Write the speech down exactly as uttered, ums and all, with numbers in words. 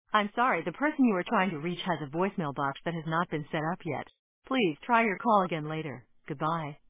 I'm sorry, the person you are trying to reach has a voicemail box that has not been set up yet. Please try your call again later. Goodbye.